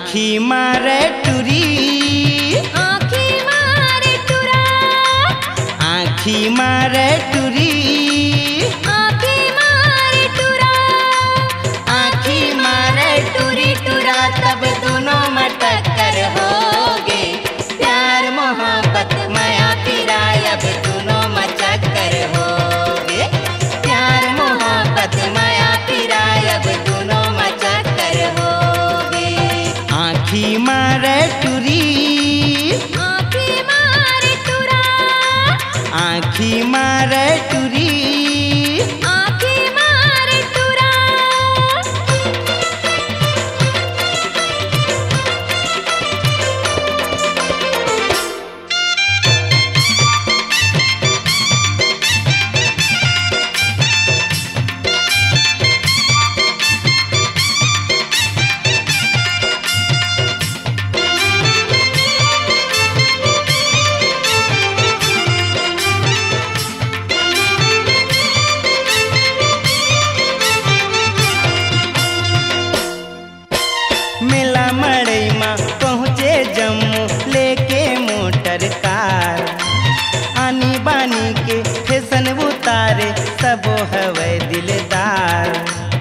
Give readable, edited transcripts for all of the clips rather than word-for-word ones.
आँखी मारे टुरी, आँखी मारे टुरा, आँखी मारे टुरी, आँखी मारे टुरा, आँखी मारे टुरी टुरा, तब दोनों में टक्कर होगे। प्यार मोहब्बत माया पीरा, अब दोनों में चक्कर होगे। प्यार मोहब्बत माया पीरा, अब दोनों में चक्कर होगे। आँखी मारे टुरी, आँखी मारे टुरा, आँखी मारे टुरी, आँखी मारे टुरा। मेला मड़ई माँ पहुँचे जम्मू लेके मोटर कार। आनी बानी के फैशन उतारे सबो हवे दिलदार।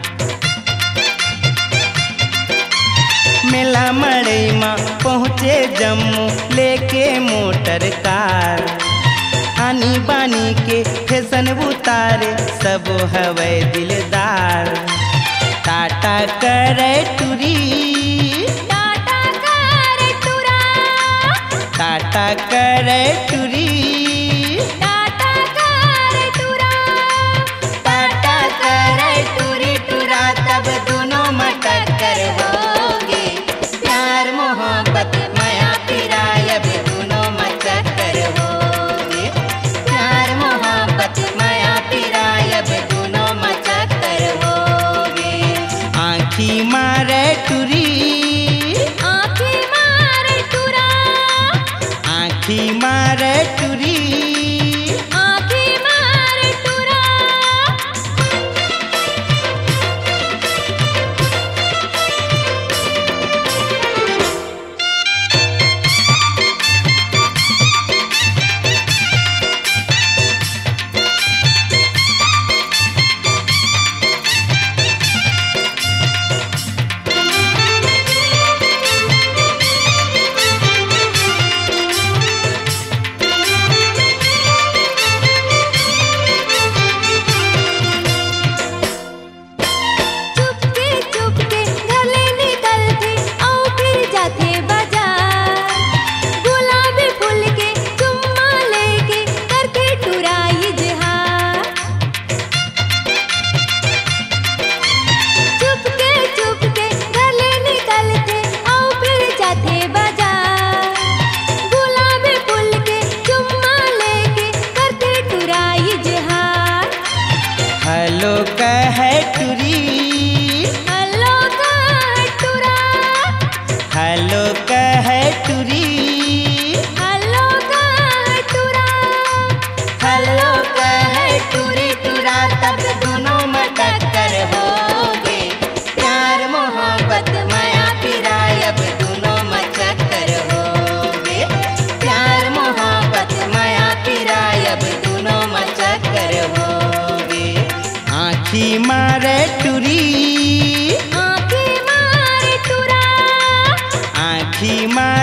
मेला मड़ई माँ पहुँचे जम्मू लेके मोटर कार। आनी बानी के फैशन उतारे सबो हवे दिलदार। टाटा करे टुरी, टाटा करे टुरा, टाटा करे टुरी, टाटा करे टुरा, टाटा करे टुरी टुरा, तब दोनों में टक्कर होगी। प्यार मोहब्बत माया पीरा, अब दोनों में चक्कर होगी। प्यार मोहब्बत माया पीरा, अब दोनों में चक्कर होगी। आँखी मारे टुरी, आँखी मारे टुरा, आँखी मारे टुरी, आँखी मारे टुरा। चुपके चुपके गले निकलते और फिर जाते बाजार। गुलाबी फूल के चुम्मा लेके करके टुराई जहां। चुपके चुपके गले निकलते और फिर जाते बाजार। गुलाबी फूल के चुम्मा लेके करके टुराई जहां। हेलो कहे टुरी, हेलो का टुरा, हेलो कहे टुरी, हेलो का टुरा, हेलो कहे टुरी टुरा, तब दोनों में टक्कर होगी। प्यार मोहब्बत माया पीरा, अब दोनों में चक्कर होगी। प्यार मोहब्बत माया पीरा, अब दोनों में चक्कर होगी। आँखी मारे टुरी, आँखी मारे टुरा, आँखी मारे